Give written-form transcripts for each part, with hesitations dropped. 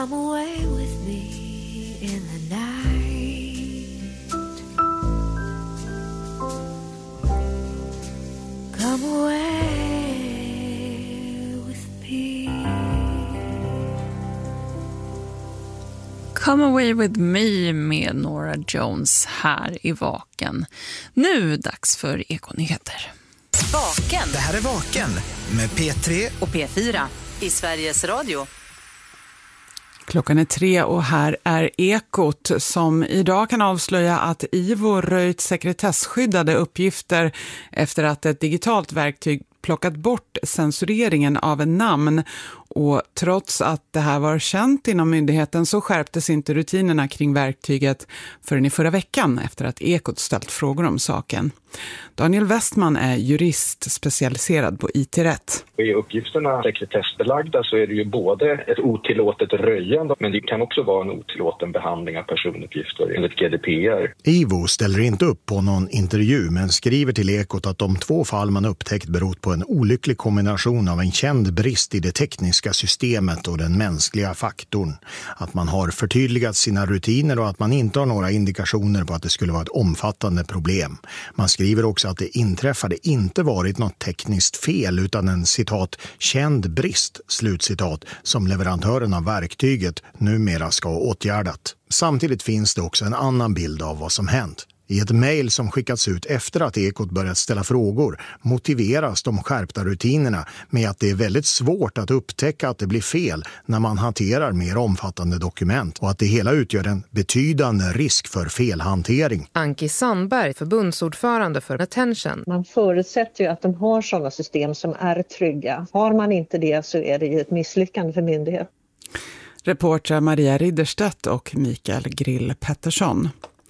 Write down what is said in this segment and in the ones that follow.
Come away with me in the night. Come away with me. Come away with me med Norah Jones här i Vaken. Nu dags för Ekonyheter. Vaken. Det här är Vaken med P3 och P4 i Sveriges Radio. Klockan är 3 och här är Ekot som idag kan avslöja att IVO röjt sekretesskyddade uppgifter efter att ett digitalt verktyg plockat bort censureringen av en namn. Och trots att det här var känt inom myndigheten så skärptes inte rutinerna kring verktyget förrän i förra veckan efter att Ekot ställt frågor om saken. Daniel Westman är jurist specialiserad på IT-rätt. I uppgifterna sekretessbelagda så är det ju både ett otillåtet röjande men det kan också vara en otillåten behandling av personuppgifter enligt GDPR. IVO ställer inte upp på någon intervju men skriver till Ekot att de 2 fall man upptäckt berott på en olycklig kombination av en känd brist i det tekniska systemet och den mänskliga faktorn. Att man har förtydligat sina rutiner och att man inte har några indikationer på att det skulle vara ett omfattande problem. Man skriver också att det inträffade inte varit något tekniskt fel utan en citat känd brist, slutcitat, som leverantören av verktyget numera ska ha åtgärdat. Samtidigt finns det också en annan bild av vad som hänt. I ett mejl som skickats ut efter att Ekot börjat ställa frågor motiveras de skärpta rutinerna med att det är väldigt svårt att upptäcka att det blir fel när man hanterar mer omfattande dokument och att det hela utgör en betydande risk för felhantering. Anki Sandberg, förbundsordförande för Attention. Man förutsätter ju att de har sådana system som är trygga. Har man inte det så är det ju ett misslyckande för myndighet. Reporter Maria Ridderstedt och Mikael Grill Pettersson.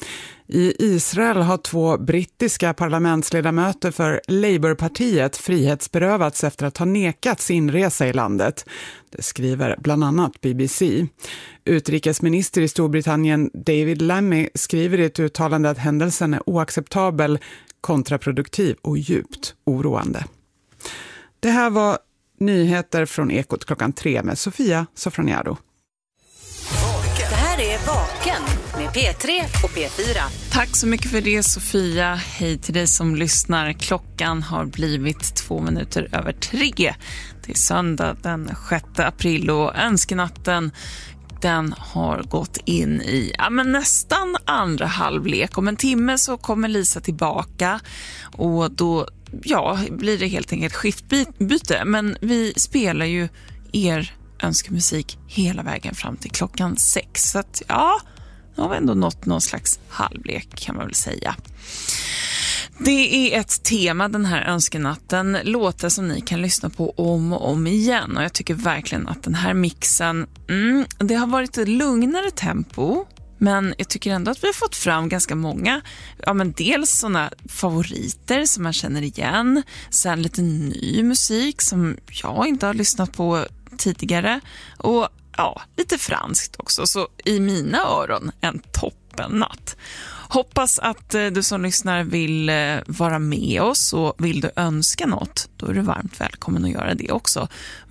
I Israel har 2 brittiska parlamentsledamöter för Labourpartiet frihetsberövats efter att ha nekats inresa i landet. Det skriver bland annat BBC. Utrikesminister i Storbritannien David Lammy skriver i ett uttalande att händelsen är oacceptabel, kontraproduktiv och djupt oroande. Det här var nyheter från Ekot klockan 3 med Sofia Sofroniado. Det här är Vaken med P3 och P4. Tack så mycket för det, Sofia. Hej till dig som lyssnar. Klockan har blivit 2 minuter över 3. Det är söndag den 6 april och önskenatten den har gått in i nästan andra halvlek. Om en timme så kommer Lisa tillbaka och då blir det helt enkelt skiftbyte. Men vi spelar ju er önskemusik hela vägen fram till klockan 6. Så att nu har vi ändå nått någon slags halvlek kan man väl säga. Det är ett tema den här önskenatten, låtar som ni kan lyssna på om och om igen. Och jag tycker verkligen att den här mixen, det har varit ett lugnare tempo. Men jag tycker ändå att vi har fått fram ganska många, dels sådana favoriter som man känner igen. Sen lite ny musik som jag inte har lyssnat på tidigare. Och lite franskt också. Så i mina öron en toppennatt. Hoppas att du som lyssnar vill vara med oss och vill du önska något, då är du varmt välkommen att göra det också.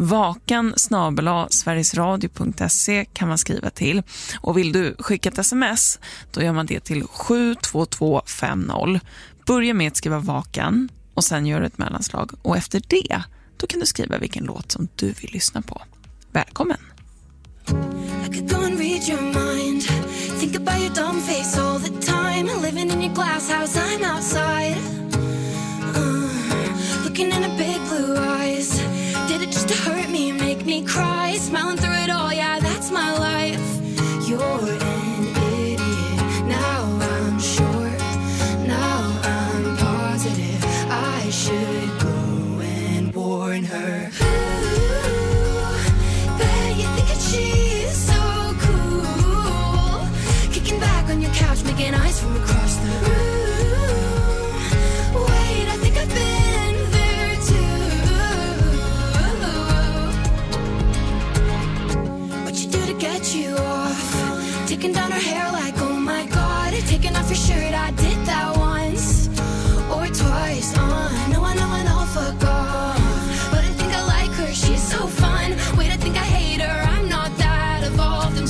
vaken@sverigesradio.se kan man skriva till. Och vill du skicka ett sms, då gör man det till 72250. Börja med att skriva Vaken och sen gör du ett mellanslag. Och efter det, då kan du skriva vilken låt som du vill lyssna på. Välkommen! I could go and read your mind. Think about your dumb face all the time. Living in your glass house, I'm outside. Looking in her big blue eyes. Did it just to hurt me and make me cry? Smiling through it all, yeah, that's my life. You're an idiot. Now I'm sure. Now I'm positive. I should go and warn her. She's so cool. Kicking back on your couch, making eyes from across the room. Wait, I think I've been there too. What you do to get you off? Taking down her hair like, oh my god. Taking off your shirt, I did that once or twice. I know, fuck off. But I think I like her, she's so fun. Wait, I think I hate her, I'm not that evolved.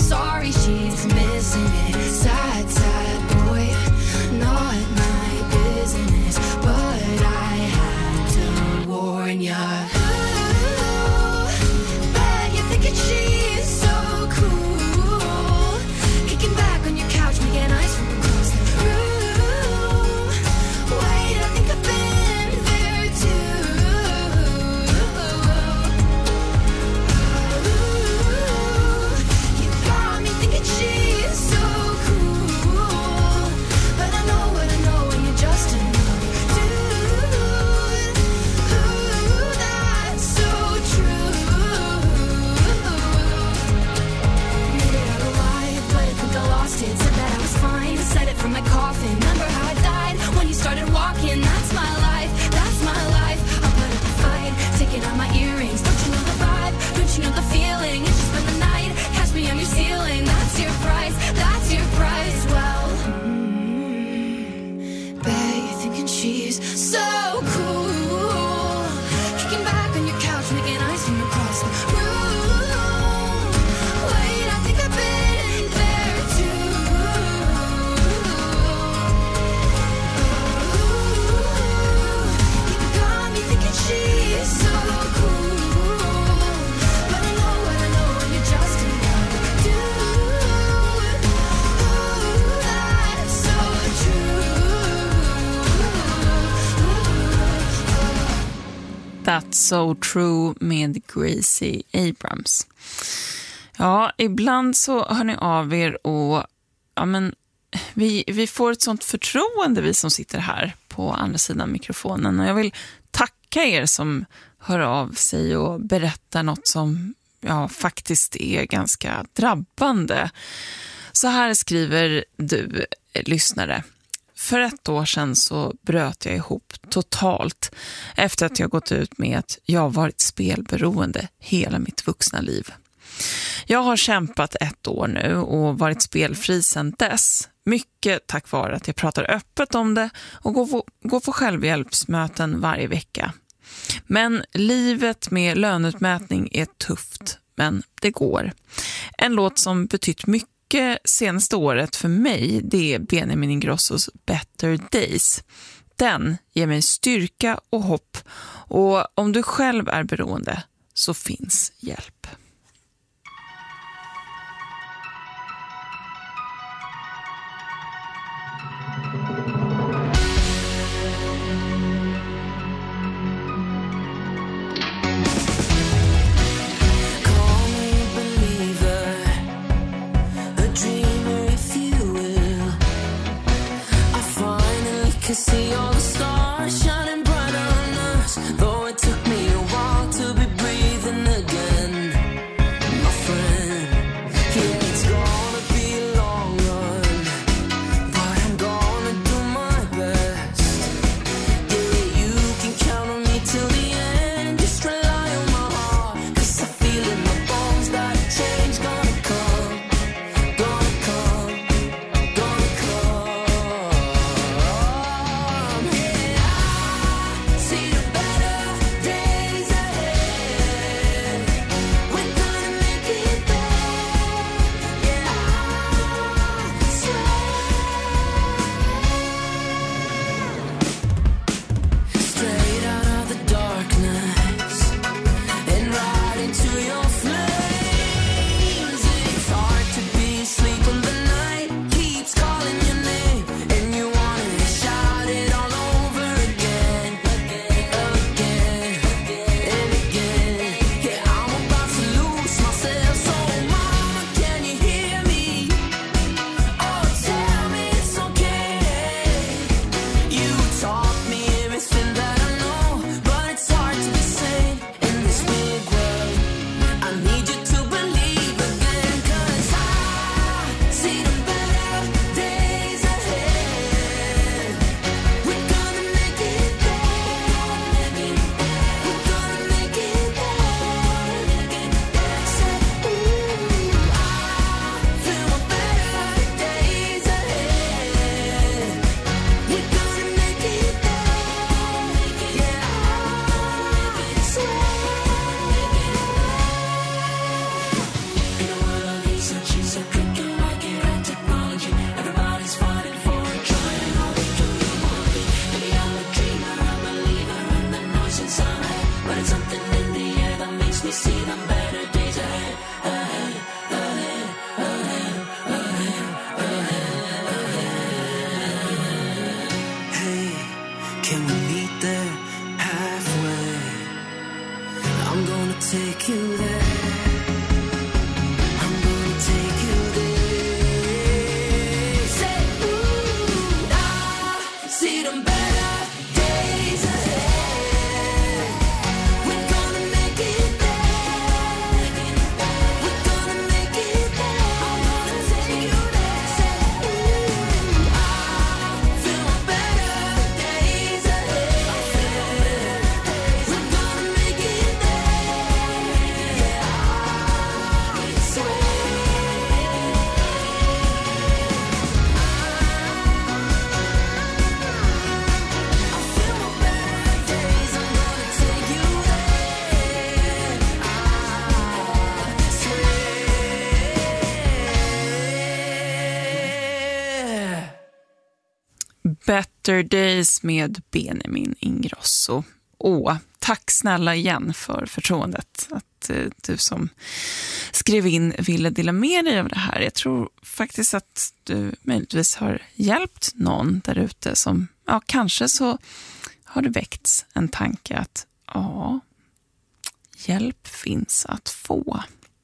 That's So True med Gracie Abrams. Ja, ibland så hör ni av er och vi får ett sånt förtroende, vi som sitter här på andra sidan mikrofonen. Och jag vill tacka er som hör av sig och berättar något som faktiskt är ganska drabbande. Så här skriver du, lyssnare. För 1 år sedan så bröt jag ihop totalt efter att jag gått ut med att jag varit spelberoende hela mitt vuxna liv. Jag har kämpat 1 år nu och varit spelfri sedan dess. Mycket tack vare att jag pratar öppet om det och går på självhjälpsmöten varje vecka. Men livet med löneutmätning är tufft, men det går. En låt som betytt mycket senaste året för mig, det är Benjamin Ingrossos Better Days. Den ger mig styrka och hopp, och om du själv är beroende så finns hjälp. See all the stars shining brighter on us, though it took me a while to be breathing again. My friend, yeah, it's gonna be a long run, but I'm gonna do my best. Yeah, you can count on me till the end, just rely on my heart, 'cause I feel in my bones that change gonna come, gonna come, gonna come. Better Days med Benjamin Ingrosso. Tack snälla igen för förtroendet att du som skrev in ville dela med dig av det här. Jag tror faktiskt att du möjligtvis har hjälpt någon där ute som, kanske så har det väckts en tanke att Ja, hjälp finns att få.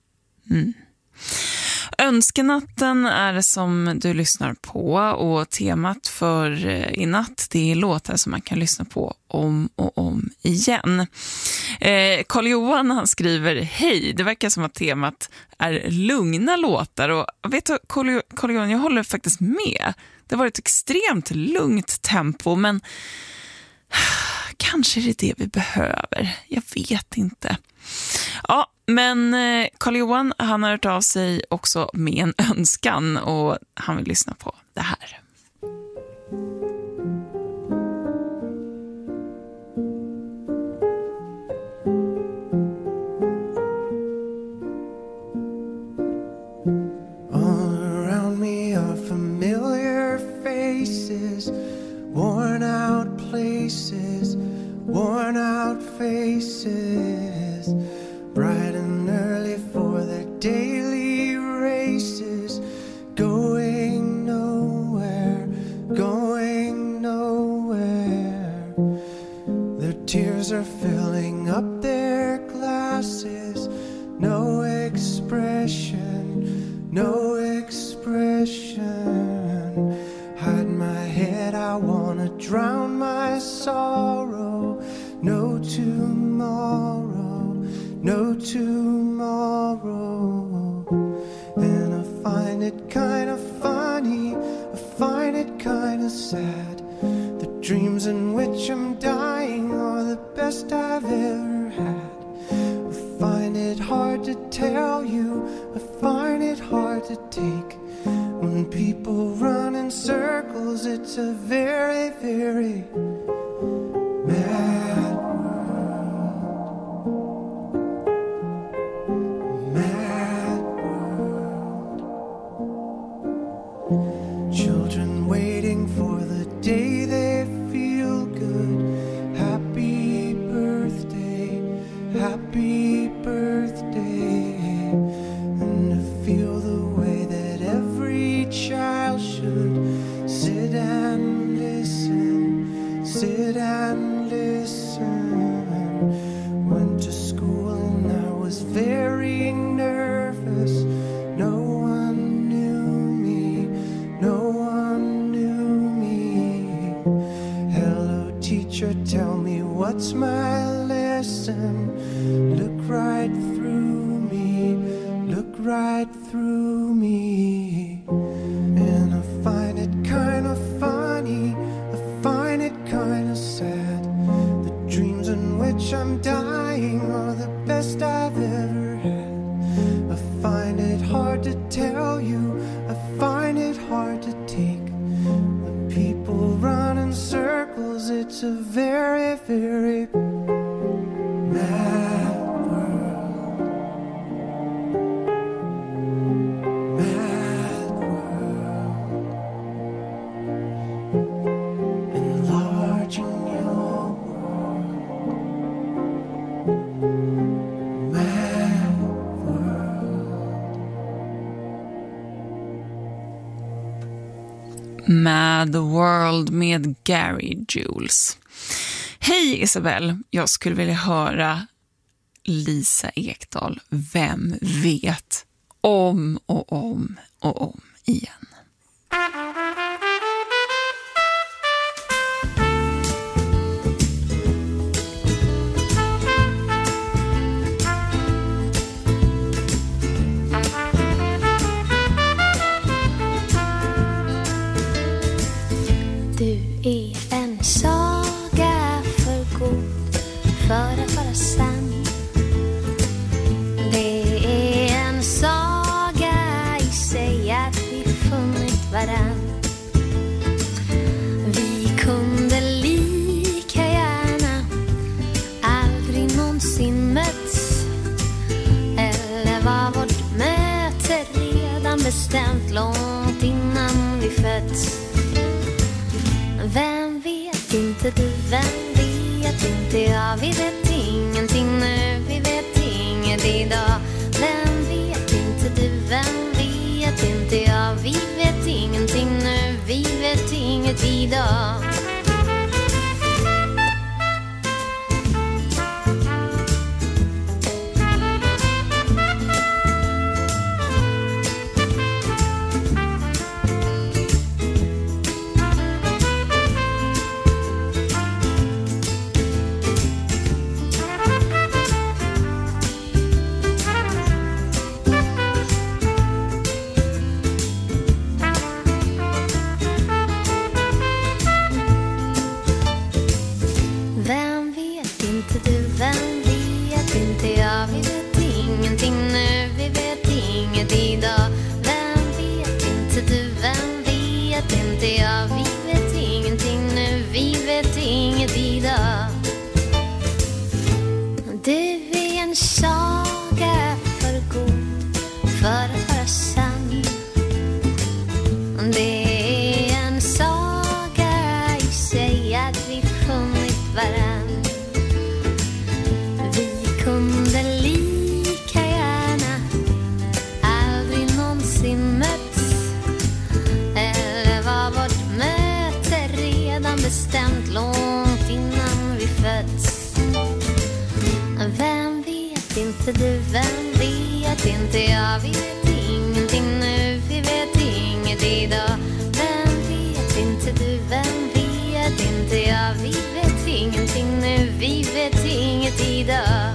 Önskenatten är det som du lyssnar på, och temat för i natt, det är låtar som man kan lyssna på om och om igen. Carl-Johan, han skriver: hej, det verkar som att temat är lugna låtar, och vet du, Carl-Johan, jag håller faktiskt med. Det har varit ett extremt lugnt tempo, men kanske är det det vi behöver. Jag vet inte. Ja, men Carl-Johan, han har hört av sig också med en önskan, och han vill lyssna på det här. All around me are familiar faces, worn out places, worn out faces, bright and early for their daily races, going nowhere, going nowhere. Their tears are filling up their glasses, no expression, no expression. Hide my head, I wanna drown my sorrow. No tomorrow, no tomorrow. And I find it kind of funny, I find it kind of sad. The dreams in which I'm dying are the best I've ever had. I find it hard to tell you, I find it hard to take. When people run in circles, it's a very, very mad world. Mad world. Children waiting for the day they feel good. Happy birthday, happy birthday. And to feel the way that every child should sit and listen, sit and listen. Went to school and I was very nervous. No one knew me, no one knew me. Hello teacher, tell me what's my lesson. Look right through me, look right through me. And I find it kind of funny, I find it kind of sad. The dreams in which I'm dying are the best I've ever had. I find it hard to tell you, I find it hard to take. When people run in circles, it's a very, very mad world. Mad world. Enlarging your world. Mad world. Mad World med Gary Jules. Hej Isabel, jag skulle vilja höra Lisa Ekdahl, Vem vet, om och om och om igen. Du är en saga för god för att vara sann. Det är en saga i sig att vi funnit varann. Vi kunde lika gärna aldrig någonsin mötts. Eller var vårt möte redan bestämt långt innan vi fötts. Vem vet inte du, vem vet inte jag. Vi vet ingenting nu, vi vet inget idag. Vem vet inte du, vem vet inte jag. Vi vet ingenting nu, vi vet inget idag. vet? Vem vet inte du, vem vet inte? Ja, vi vet ingenting nu, vi vet inget idag. Vem vet inte du, vem vet inte? Ja, vi vet ingenting nu, vi vet inget idag.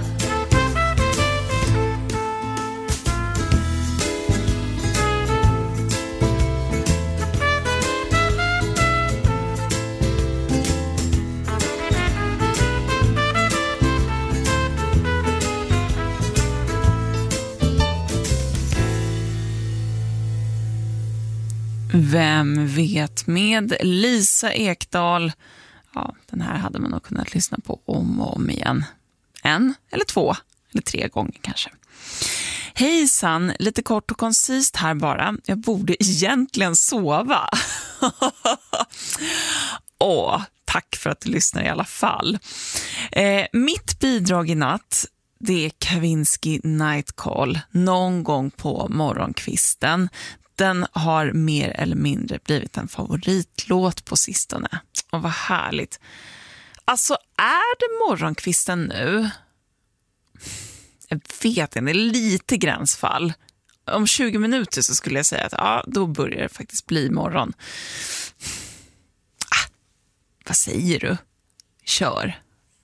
Vem vet med Lisa Ekdahl. Ja, den här hade man nog kunnat lyssna på om och om igen. 1 eller 2 eller 3 gånger kanske. Hejsan, lite kort och koncist här bara. Jag borde egentligen sova. Tack för att du lyssnar i alla fall. Mitt bidrag i natt, det är Kavinsky Night Call. Någon gång på morgonkvisten. Den har mer eller mindre blivit en favoritlåt på sistone. Och vad härligt. Alltså, är det morgonkvisten nu? Jag vet inte, det är lite gränsfall. Om 20 minuter så skulle jag säga att ja, då börjar det faktiskt bli morgon. Vad säger du? Kör.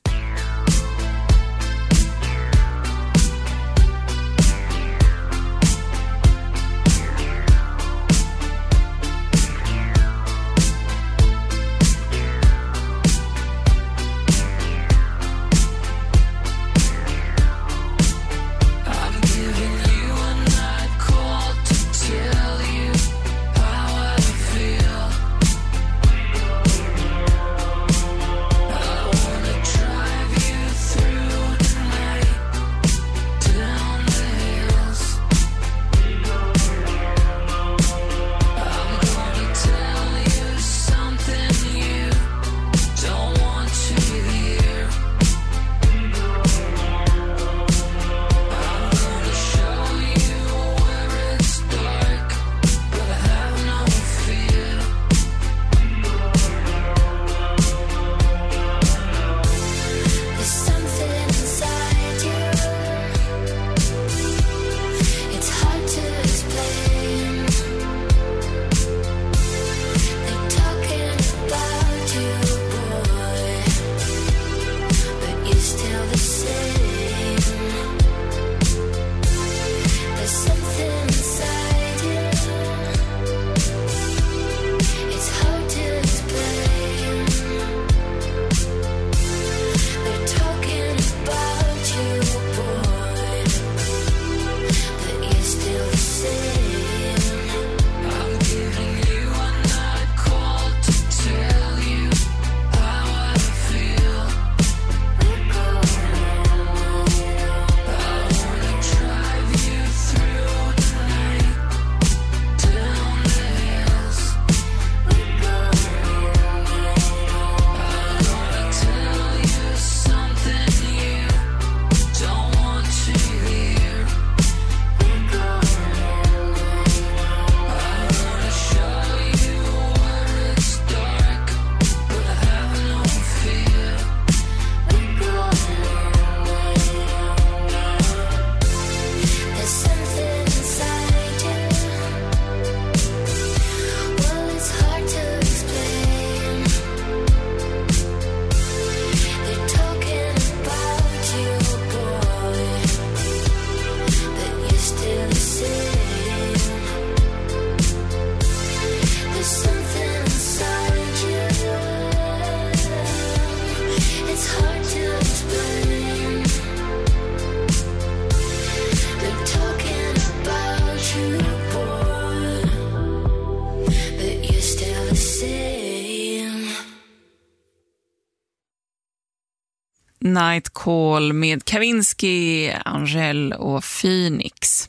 Night Call med Kavinsky, Angel och Phoenix.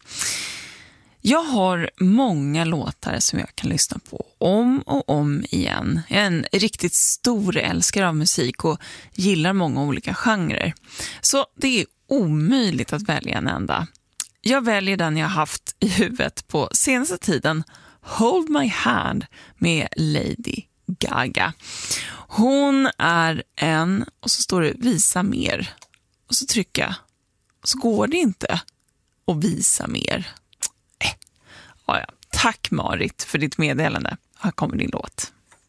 Jag har många låtar som jag kan lyssna på om och om igen. Jag är en riktigt stor älskare av musik och gillar många olika genrer. Så det är omöjligt att välja en enda. Jag väljer den jag haft i huvudet på senaste tiden, Hold My Hand med Lady Gaga. Hon är en, och så står det visa mer. Och så trycker jag. Och så går det inte att visa mer. Ja. Tack Marit för ditt meddelande. Här kommer din låt.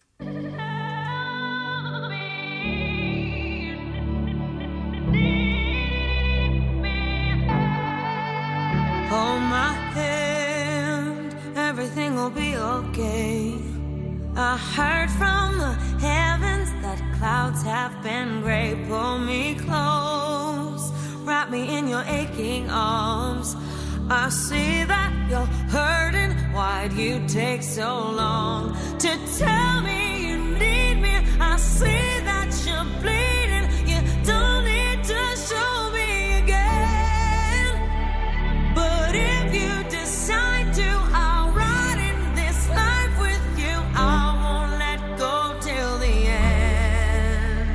Hold my hand, everything will be okay. I heard from the heavens that clouds have been gray. Pull me close, wrap me in your aching arms. I see that you're hurting, why'd you take so long to tell me you need me? I see that you're bleeding, you don't need to show me again. But if you decide to, I'll ride in this life with you. I won't let go till the end.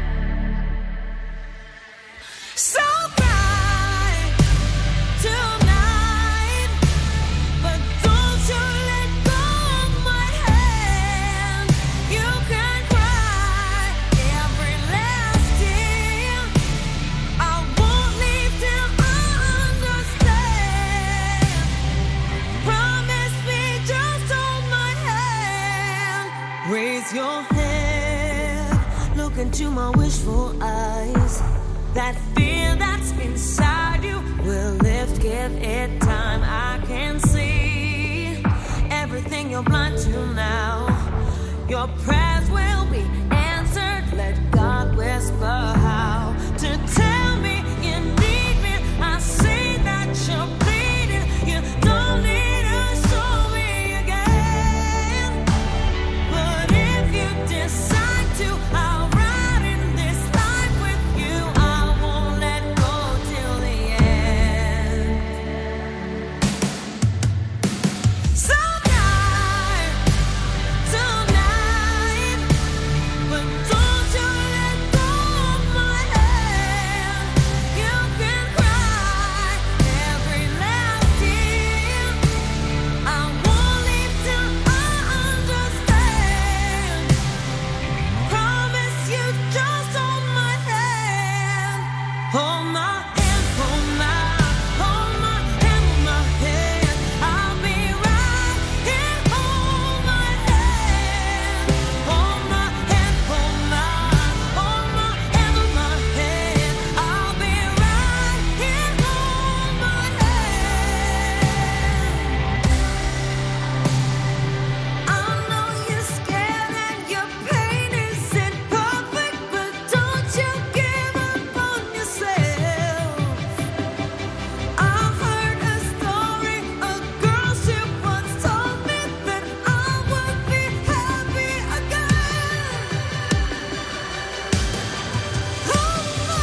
So cry tonight, but don't you let go of my hand. You can cry every last tear. I won't leave till I understand. Promise me, just hold my hand. Raise your head, look into my wishful eyes. That fear that's inside you will lift, give it time. I can see everything you're blind to now. Your prayers will be answered. Let God whisper how to tell me you need me. I see that you're bleeding. You don't need to show me again. But if you decide to, I'll ride in this life with you. I won't let go till the end. So die tonight, but don't you let go of my hand. You can cry every last tear. I won't leave till I understand. Promise you, just hold my hand. Hold my hand, hold my hand, hold my hand. I'll be right here. Hold my hand, hold my hand, hold my hand, hold my hand. I'll be right here. Hold my hand. I know you're scared and your pain isn't perfect, but don't you give up on yourself. I heard a story, a girl she once told me that I would be happy again. Hold my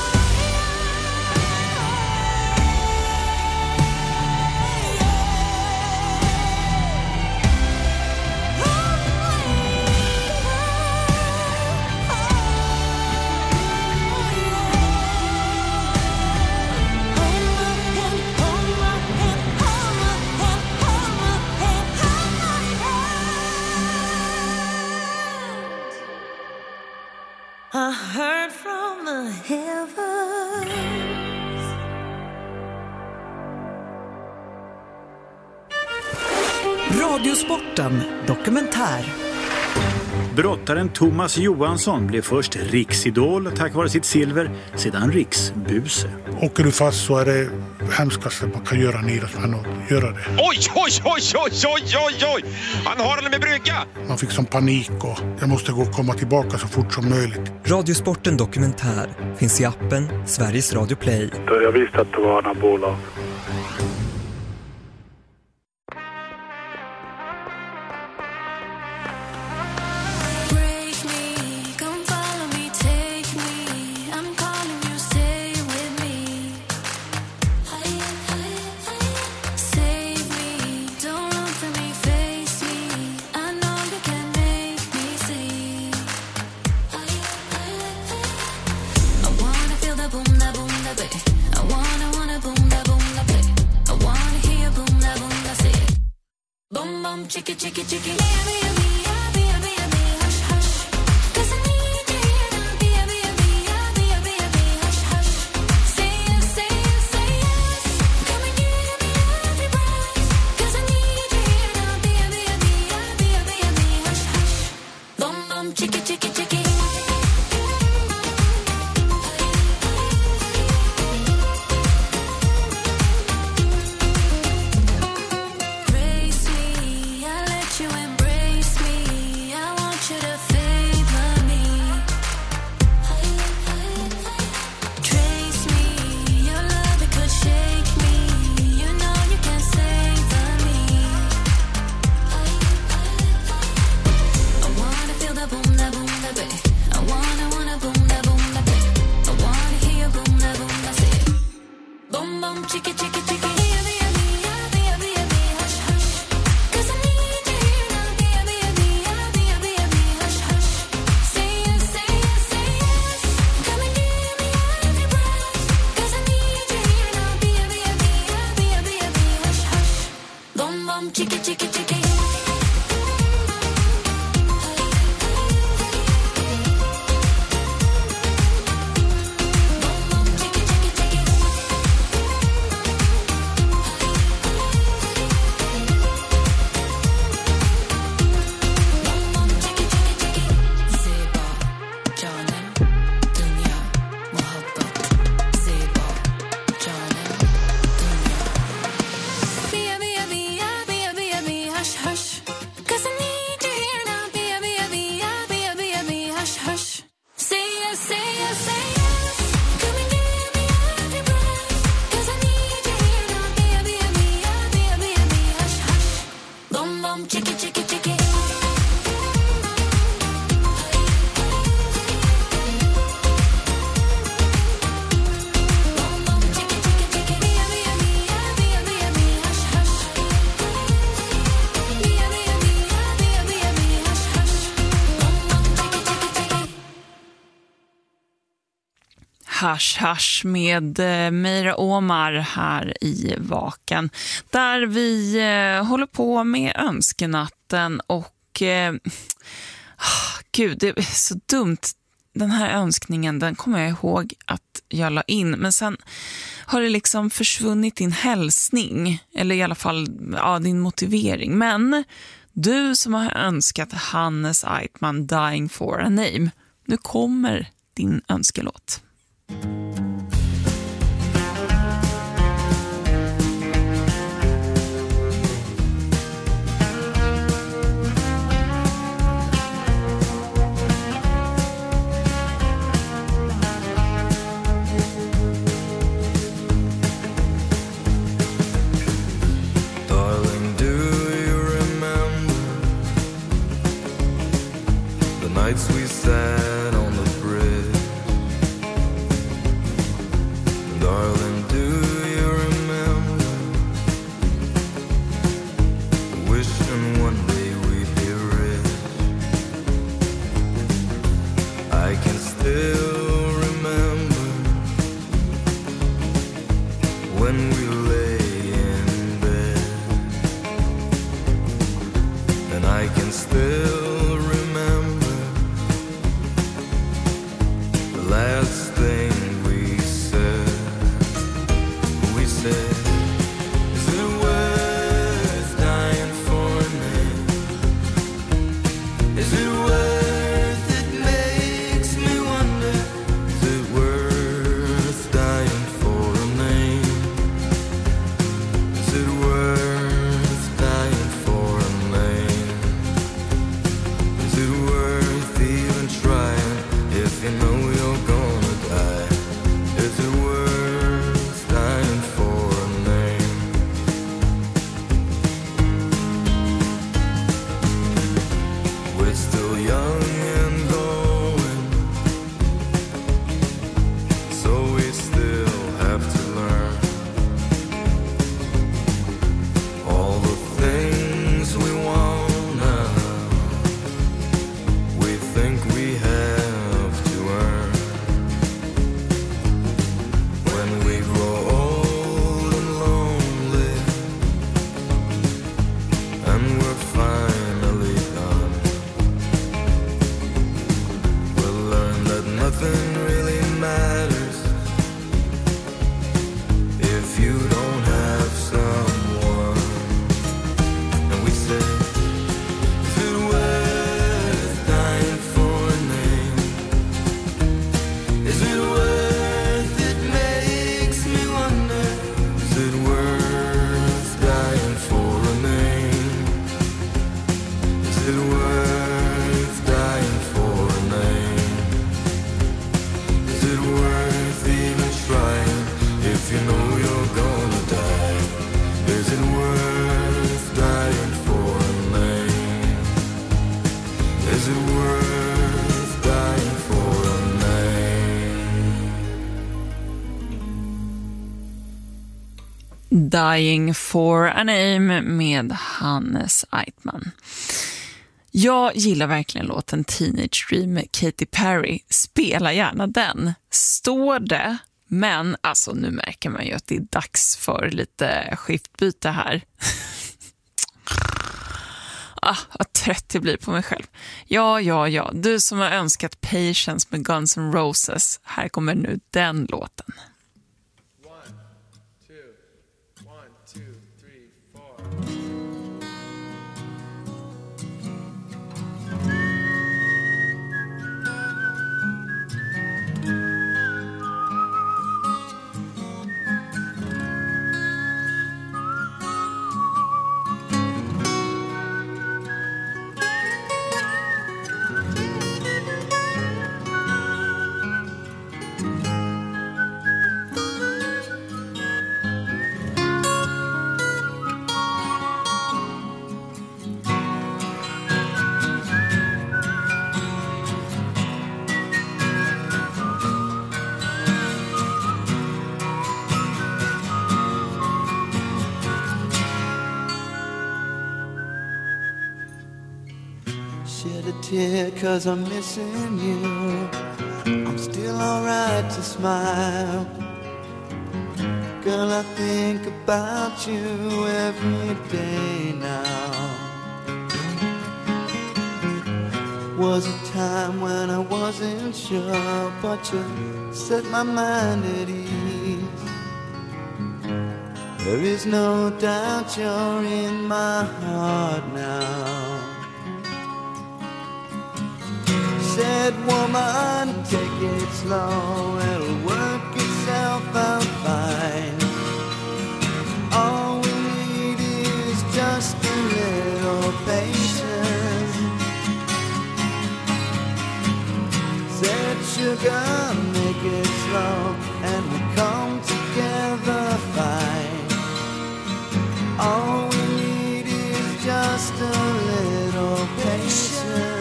I heard from the heavens. Radiosporten dokumentär. Brottaren Thomas Johansson blev först riksidol tack vare sitt silver, sedan riksbuse. Åker du fast så är det hemskaste man kan göra en idrottsman att göra det. Oj, oj, oj, oj, oj, oj, oj! Han har den med brygga! Man fick som panik och jag måste gå och komma tillbaka så fort som möjligt. Radiosporten dokumentär finns i appen Sveriges Radio Play. Jag visste att det var anabola. Break me, come follow me, take me. I'm calling you, stay with me. Save me, don't run from me, face me. I know you can make me see. I wanna feel the boom, da baby. I wanna boom, da baby. I wanna hear boom, da say. Boom, boom, chicka, chicka, chicka. Yeah, me, yeah, me, yeah, me, yeah, me, yeah, me. chicky, chicky, chicky. Hush, hush. 'Cause I need you here now. Hush, hush. Say yes, say yes, say yes. Come and give me every breath. 'Cause I need you here now. Hush, hush. Bum, bum, chicky, chicky, chicky. Chicky, chicky, chicky. Hush Hush med Meira Omar här i Vaken, där vi håller på med önskenatten och gud, det är så dumt. Den här önskningen, den kommer jag ihåg att jag la in, men sen har det liksom försvunnit din hälsning, eller i alla fall din motivering. Men du som har önskat Hannes Eitman Dying for a Name, nu kommer din önskelåt. Darling, do you remember the nights we sat on the bridge? Darling, do you remember wishing one day we'd be rich? I can still remember when we lay in bed, and I can still remember the last thing we said. We said, is it worth dying for a name? Is it worth it? Makes me wonder. Is it worth dying for a name? Dying for a Name med Hannes Eitman. Jag gillar verkligen låten Teenage Dream med Katy Perry. Spela gärna den. Står det, men alltså nu märker man ju att det är dags för lite skiftbyte här. Vad trött det blir på mig själv. Ja. Du som har önskat Patience med Guns N' Roses. Här kommer nu den låten. Shed a tear 'cause I'm missing you. I'm still alright to smile. Girl, I think about you every day now. Was a time when I wasn't sure, but you set my mind at ease. There is no doubt you're in my heart now. Said woman, take it slow, it'll work itself out fine. All we need is just a little patience. Said sugar, make it slow, and we come together fine. All we need is just a little patience.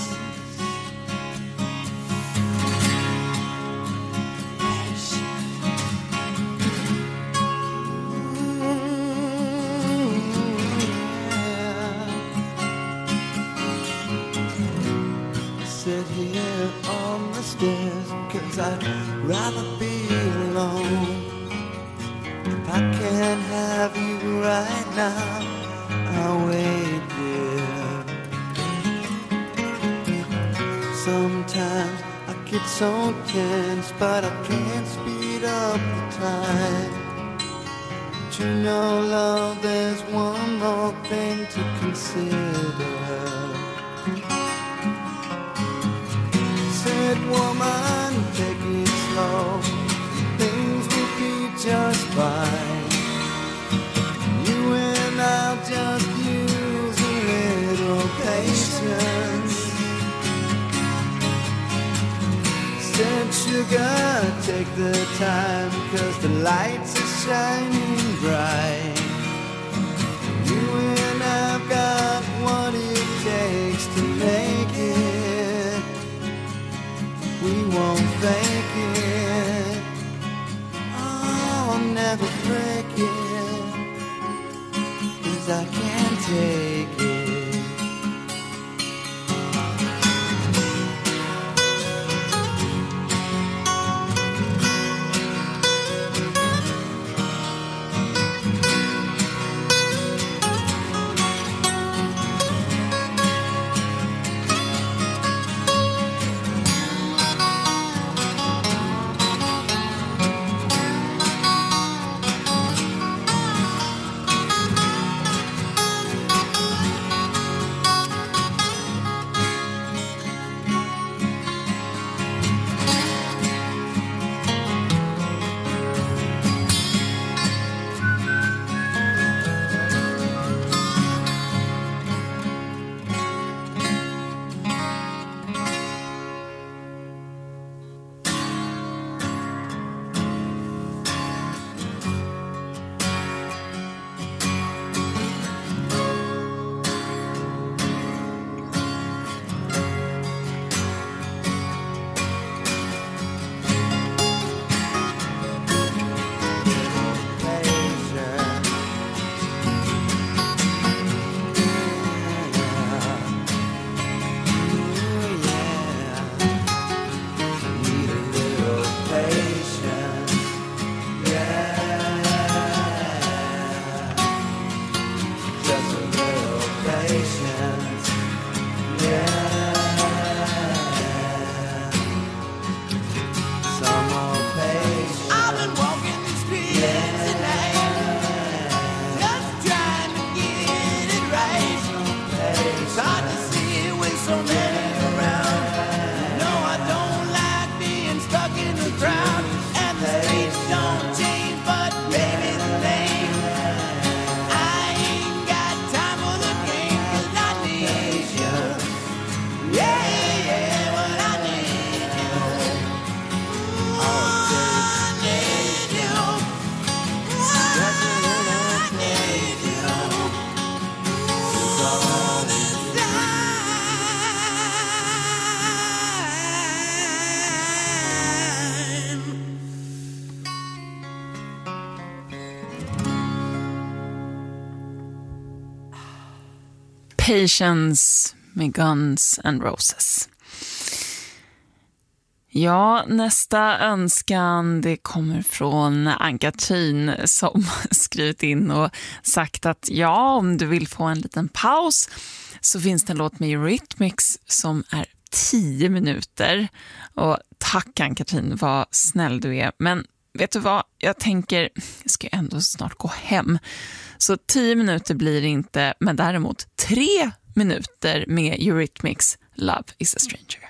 Sit here on the stairs, 'cause I'd rather be alone. If I can't have you right now, I'll wait there. Sometimes I get so tense, but I can't speed up the time. But you know, love, there's one more thing to consider. Said woman, take it slow, things will be just fine. You and I'll just use a little patience. Said sugar, take the time, 'cause the lights are shining bright. You and I've got what it takes to make it. We won't fake it. Oh, I'll never break it, 'cause I can't take it. Patience med Guns N' Roses. Ja, nästa önskan det kommer från Ann-Katrin som skrivit in och sagt att ja, om du vill få en liten paus så finns det en låt med Eurythmics som är 10 minuter. Och tack Ann-Katrin, vad snäll du är. Men vet du vad, jag tänker, jag ska ändå snart gå hem. Så 10 minuter blir det inte, men däremot 3 minuter med Eurythmics Love is a Stranger.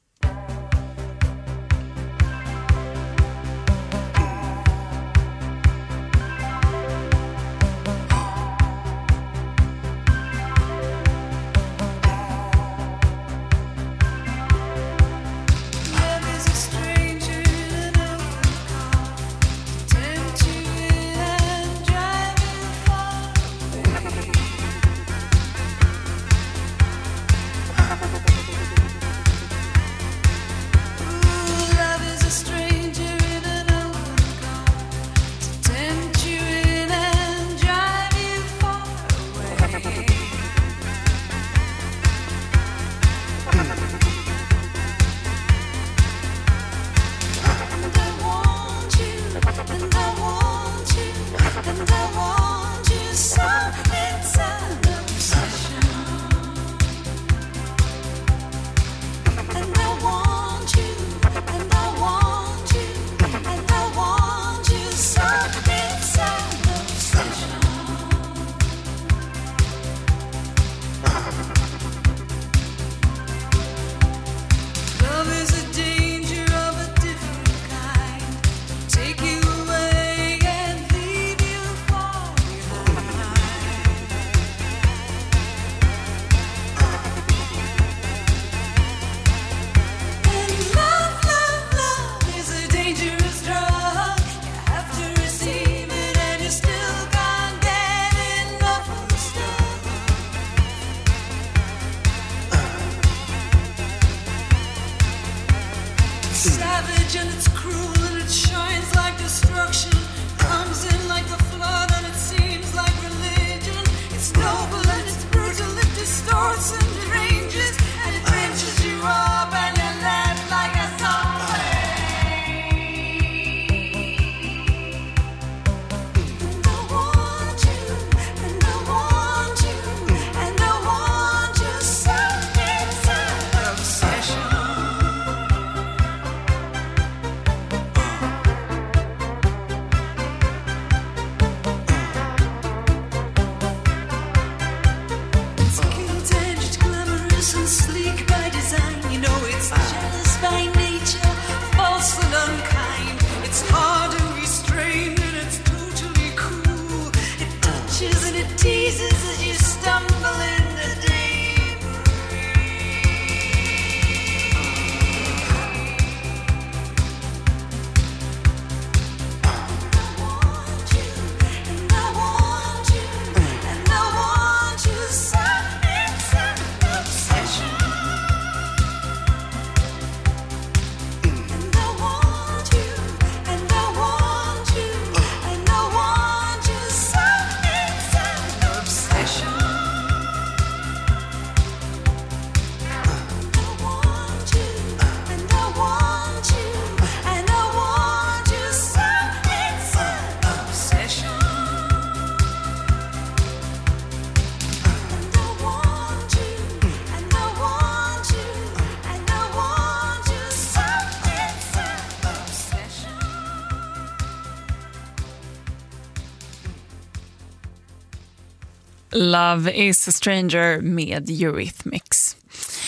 Love is a Stranger med Eurythmics.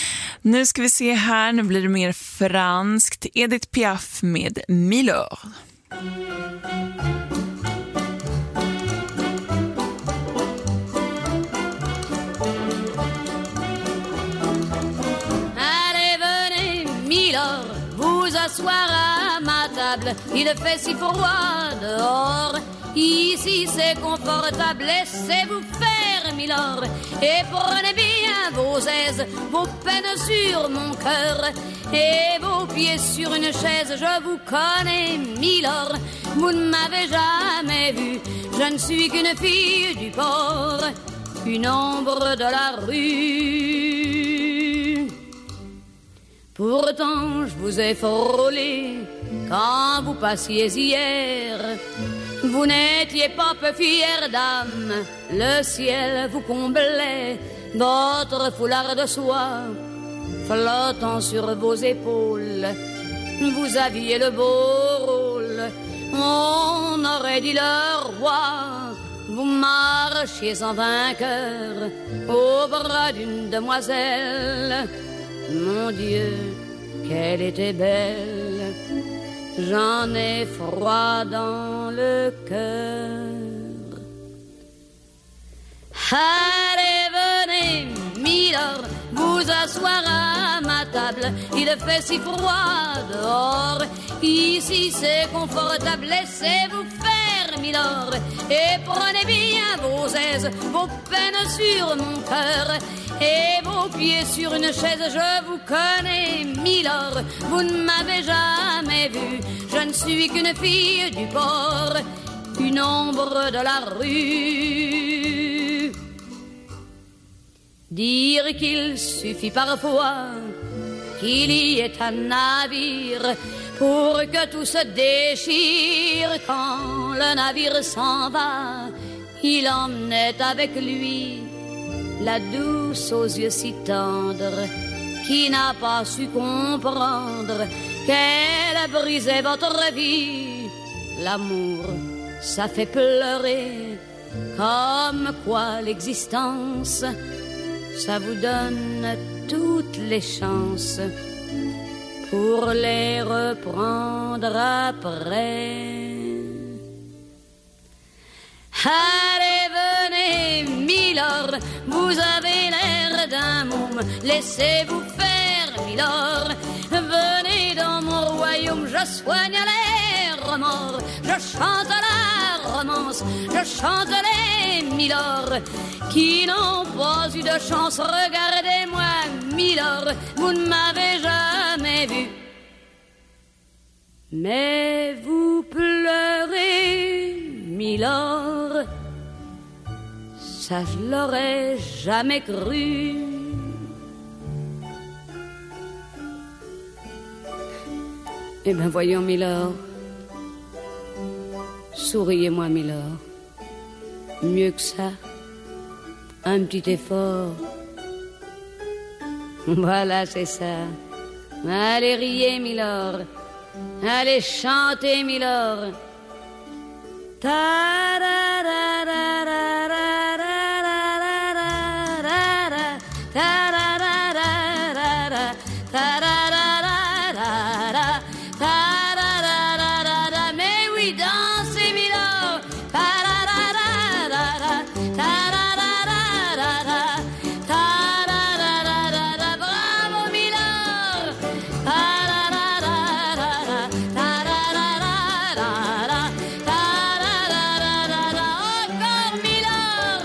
Nu ska vi se här, nu blir det mer franskt. Edith Piaf med Milord. Allez, venez, Milord, vous asseoir à ma table. Il fait si froid dehors. Ici c'est confortable, laissez-vous faire, Milord, et prenez bien vos aises, vos peines sur mon cœur, et vos pieds sur une chaise. Je vous connais, Milord, vous ne m'avez jamais vu, je ne suis qu'une fille du port, une ombre de la rue. Pourtant je vous ai frôlé quand vous passiez hier. Vous n'étiez pas peu fière d'âme, le ciel vous comblait, votre foulard de soie flottant sur vos épaules. Vous aviez le beau rôle, on aurait dit le roi. Vous marchiez en vainqueur au bras d'une demoiselle. Mon Dieu, qu'elle était belle, j'en ai froid dans le cœur. Allez, venez, milord, vous asseoir à ma table. Il fait si froid dehors, ici c'est confortable. Laissez-vous faire, milord, et prenez bien vos aises, vos peines sur mon cœur et vos pieds sur une chaise. Je vous connais, milord, vous ne m'avez jamais vu. Je ne suis qu'une fille du port, une ombre de la rue. Dire qu'il suffit parfois qu'il y ait un navire pour que tout se déchire. Quand le navire s'en va, il emmenait avec lui la douce aux yeux si tendres, qui n'a pas su comprendre qu'elle brisait votre vie. L'amour, ça fait pleurer, comme quoi l'existence, ça vous donne toutes les chances pour les reprendre après. Allez, venez, milord, vous avez l'air d'un môme, laissez-vous faire, milord. Venez dans mon royaume, je soigne les remords, je chante la romance, je chante les milords qui n'ont pas eu de chance. Regardez-moi, milord, vous ne m'avez jamais vu, mais vous pleurez, milord, ça je l'aurais jamais cru. Eh bien voyons, milord, souriez-moi, milord, mieux que ça, un petit effort. Voilà, c'est ça. Allez, riez, milord, allez, chantez, milord. Mais oui, dansez, milord. Bravo, milord. Encore, milord.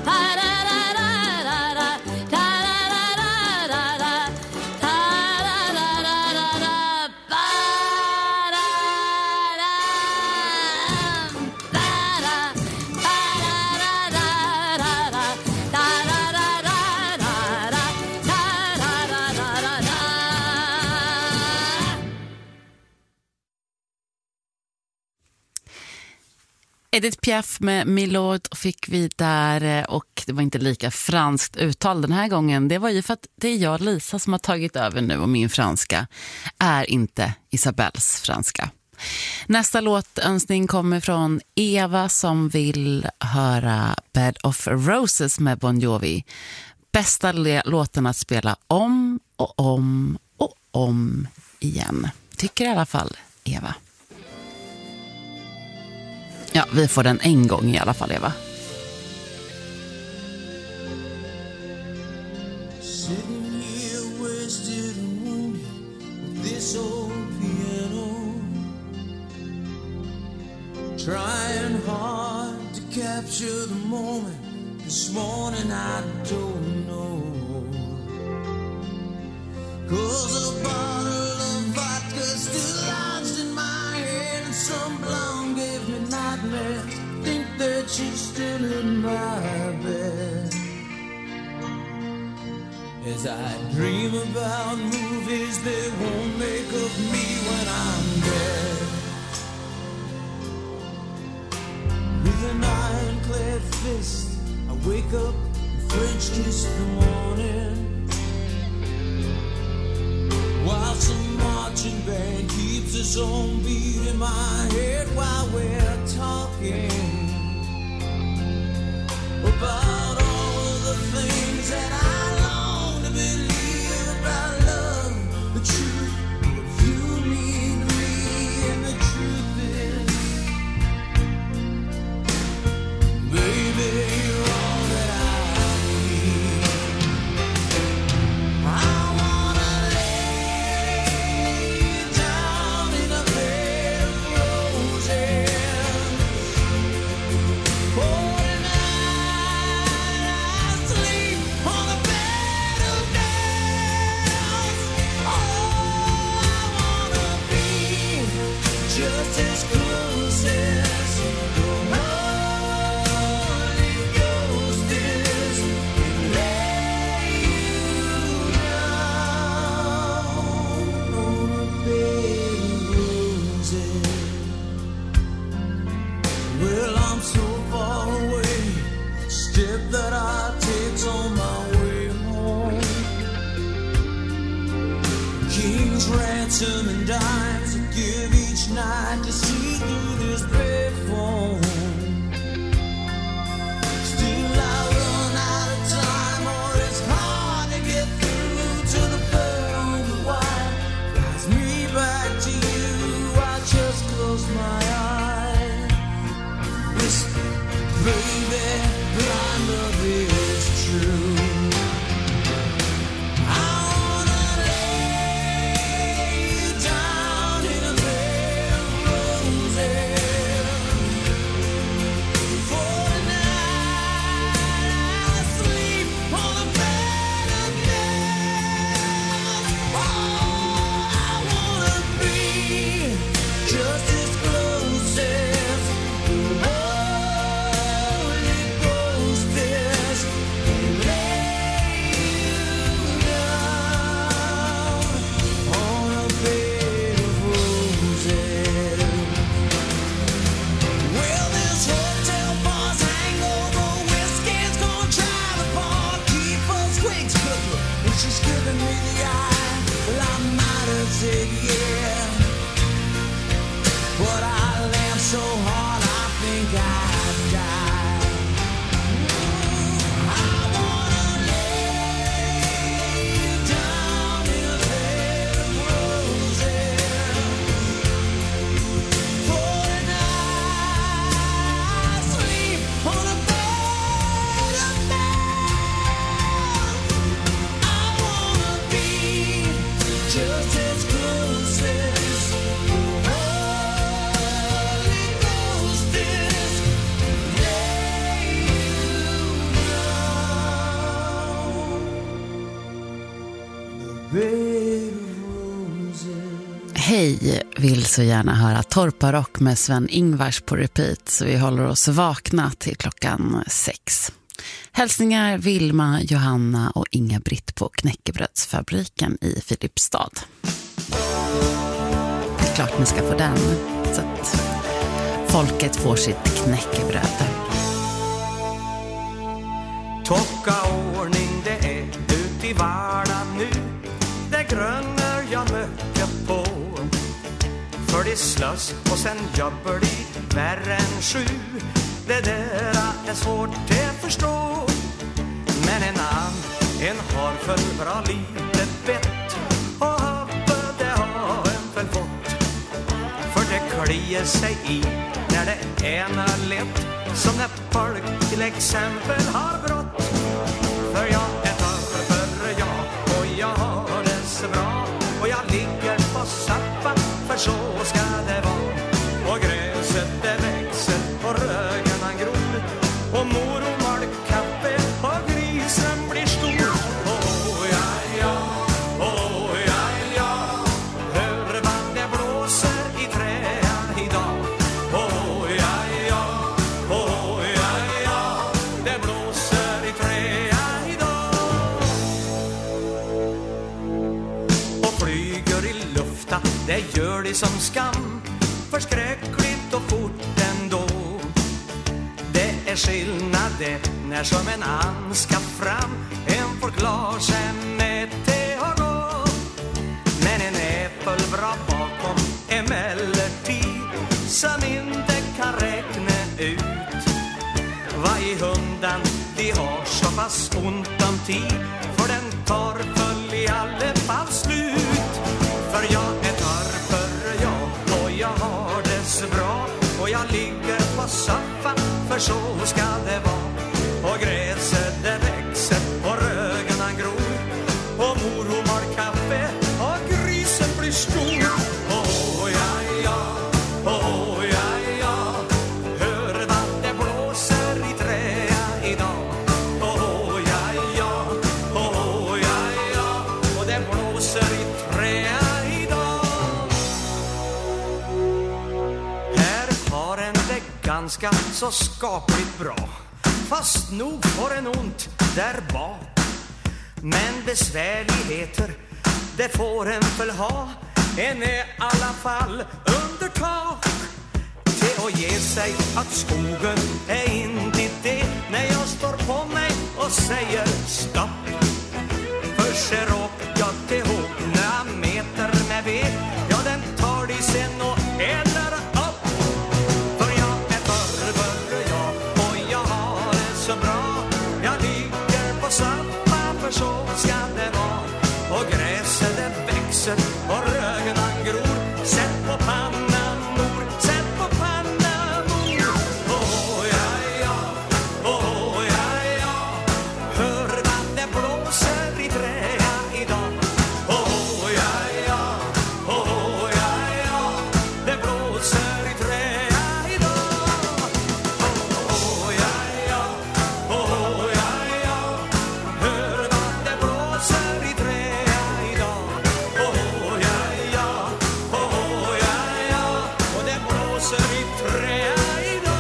Edith Piaf med Milord fick vi där, och det var inte lika franskt uttal den här gången. Det var ju för att det är jag, Lisa, som har tagit över nu, och min franska är inte Isabells franska. Nästa låtönskning kommer från Eva som vill höra Bed of Roses med Bon Jovi. Bästa låten att spela om och om och om igen. Tycker i alla fall Eva. Ja, vi får den en gång i alla fall, Eva. Sitting here wasted and wounded with this old piano, trying hard to capture the moment. This morning I don't know, 'cause a bottle of vodka still lodged in my head, and some blonde gave me nightmares. Think that she's still in my bed. as I dream about movies they won't make of me when I'm dead. With an ironclad fist, I wake up and French kiss the morning, while some marching band keeps its own beat in my head while we're talking about all of the things that I long to believe about love, the truth that you mean to me, and the truth is, baby, you're all that I need. I wanna lay you down in a bed of roses. Oh, just as close as the Holy Ghost is, and lay you down on a bed of roses. Well, I'm so far away, step that I take's on my way home. King's ransom and dimes I give each night to see through this payphone. Still I run out of time, or it's hard to get through to the phone. Why drives me back to you? I just close my eyes, whisper, baby, blind love is true. Hej, vill så gärna höra Torparock med Sven-Ingvars på repeat, så vi håller oss vakna till klockan 6. Hälsningar Vilma, Johanna och Inga-Britt på Knäckebrödsfabriken i Filipstad. Det är klart ni ska få den, så att folket får sitt knäckebröd. Tocka ordning det är ut i vardagen nu. Det grönar jag mycket på. För det slös och sen jobbar de värre än 7. Det där är svårt att förstå. Men en har för bra litet bett. Och hoppet det har en väl fått. För det kliar sig i när det är något lätt. Som när folk till exempel har brått. För jag är torr jag och jag har det så bra. Och jag ligger på sappa, för så ska det vara. Och gräset det växer och rögarna gror. Och mor och malkaffe och grisen blir stor. Oh ja ja, oh ja ja. Hör vad det blåser i träa idag. Oh ja ja, oh ja ja. Det blåser i träa idag. bli som skam, förskräckligt och fort ändå. Det är skillnad det när som en and ska fram, en får klara sig med te och gå. Men en äppel bra bakom emellertid, som inte kan räkna ut vad i hundan de har så pass ont om tid, för den tar väl i alla fall slut. För jag är torper, jag, och jag har det så bra, och jag ligger på soffan, för så ska det vara. Och gräset det växer och rögarna gror, och mor hon har kaffe och grisen blir stor. Åh ja ja, åh ja ja, hör vad det blåser i träa idag. Åh ja ja, åh ja ja, och det blåser i träa idag. Här har en det ganska så skapligt bra, fast nog får en ont där bak. Men besvärligheter, det får en väl ha, en är i alla fall under tak. Till att ge sig att skogen är inte det, när jag står på mig och säger stopp. För ser upp jag till hundra meter med ved, ja den tar de sen och äldrar upp. För jag är förr jag, och jag har det så bra, jag ligger på samma, för så ska det vara. Och gräset det växer och rögarna gror, sätt på pannan mor, sätt på pannan mor. Åh ja ja, åh ja ja, hör vad det blåser i träa idag. Åh ja ja, åh ja ja, det blåser i träa idag. Åh ja ja, åh ja ja, hör vad det blåser i träa idag. Åh ja ja, åh ja ja, och det blåser i träa idag.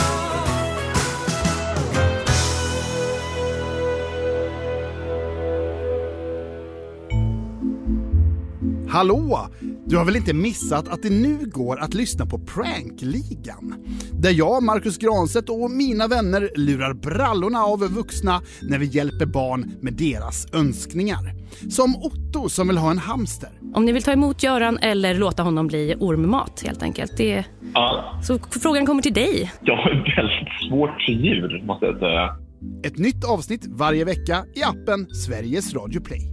Hallå! Du har väl inte missat att det nu går att lyssna på Prankligan? Där jag, Marcus Granstedt och mina vänner lurar brallorna av vuxna när vi hjälper barn med deras önskningar. Som Otto som vill ha en hamster. Om ni vill ta emot Göran eller låta honom bli ormmat helt enkelt. Så frågan kommer till dig. Jag har väldigt svårt för djur, måste jag säga. Ett nytt avsnitt varje vecka i appen Sveriges Radio Play.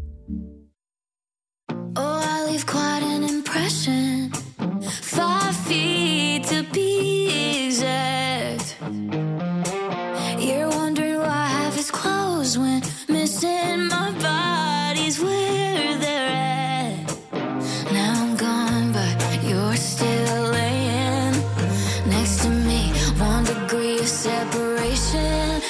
Oh, I leave quite an impression. 5 feet to be exact. You're wondering why half his clothes went missing. My body's where they're at. Now I'm gone, but you're still laying next to me. 1 degree of separation.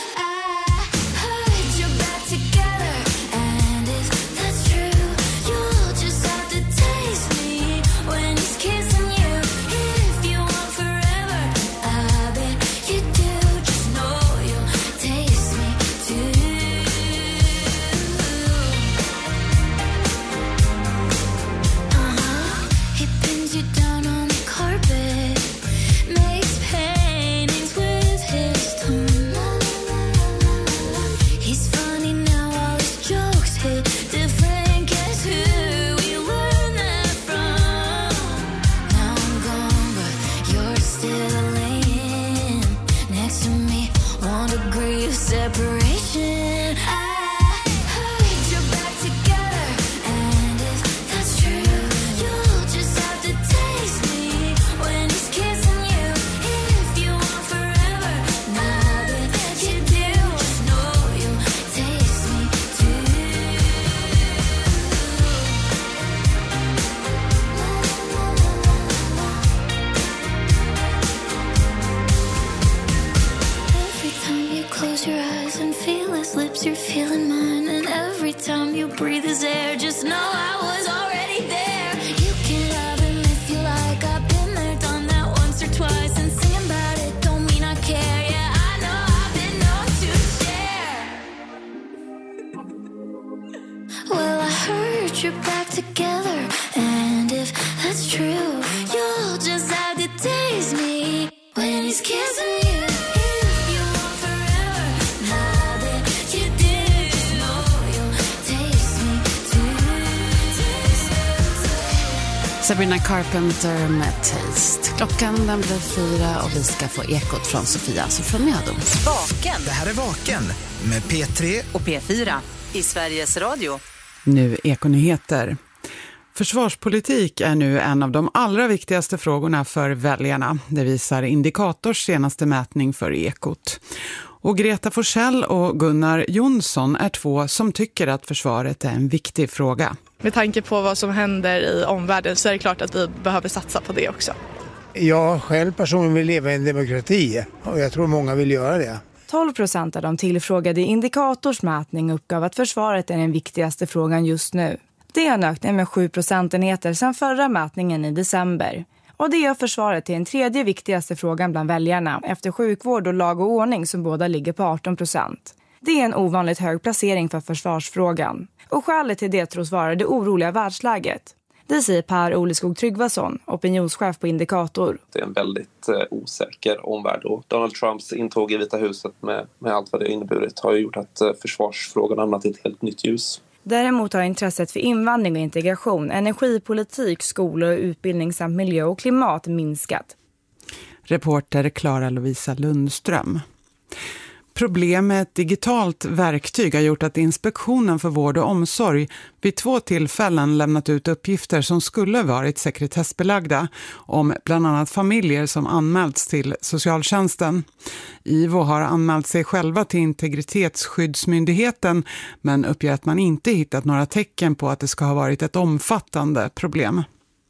Breathe his air, just know I was already there. You can love him if you like. I've been there, done that once or twice. And singing about it don't mean I care. Yeah, I know I've been known to share. Well, I heard you're back together, and if that's true, he's kissing you. If you want forever, now that you did, know you'll taste me too. Sabrina Carpenter med Taste. Klockan den blir 4 och vi ska få ekot från Sofia Sofroniado. Vaken. Det här är Vaken med P3 och P4 i Sveriges Radio. Nu ekonyheter. Försvarspolitik är nu en av de allra viktigaste frågorna för väljarna. Det visar Indikators senaste mätning för ekot. Och Greta Forsell och Gunnar Jonsson är två som tycker att försvaret är en viktig fråga. Med tanke på vad som händer i omvärlden så är det klart att vi behöver satsa på det också. Jag själv personligen vill leva i en demokrati och jag tror många vill göra det. 12% av de tillfrågade i Indikators mätning uppgav att försvaret är den viktigaste frågan just nu. Det är en ökning med 7 procentenheter sedan förra mätningen i december. Och det gör försvaret till den tredje viktigaste frågan bland väljarna efter sjukvård och lag och ordning som båda ligger på 18%. Det är en ovanligt hög placering för försvarsfrågan. Och skälet till det tros vara det oroliga världsläget. Det säger Per Oleskog Tryggvason, opinionschef på Indikator. Det är en väldigt osäker omvärld och Donald Trumps intåg i Vita huset med allt vad det inneburit har gjort att försvarsfrågan hamnat i ett helt nytt ljus. Däremot har intresset för invandring och integration, energipolitik, skolor och utbildning samt miljö och klimat minskat. Reporter Clara Lovisa Lundström. Problem med ett digitalt verktyg har gjort att Inspektionen för vård och omsorg vid 2 tillfällen lämnat ut uppgifter som skulle varit sekretessbelagda om bland annat familjer som anmälts till socialtjänsten. IVO har anmält sig själva till Integritetsskyddsmyndigheten men uppger att man inte hittat några tecken på att det ska ha varit ett omfattande problem.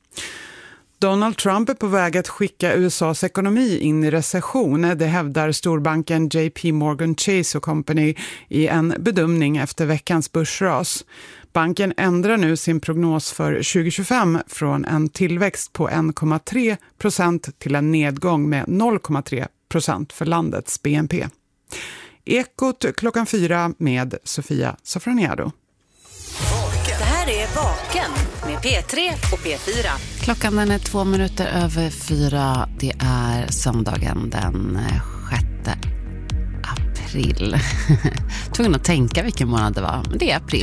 Donald Trump är på väg att skicka USAs ekonomi in i recession. Det hävdar storbanken JP Morgan Chase & Company i en bedömning efter veckans börsras. Banken ändrar nu sin prognos för 2025 från en tillväxt på 1,3% till en nedgång med 0,3% för landets BNP. Ekot klockan 4 med Sofia Sofroniado. Det här är Vaken med P3 och P4. Klockan den är 2 minuter över 4. Det är söndagen den 6 april. Tvungen att tänka vilken månad det var, men det är april.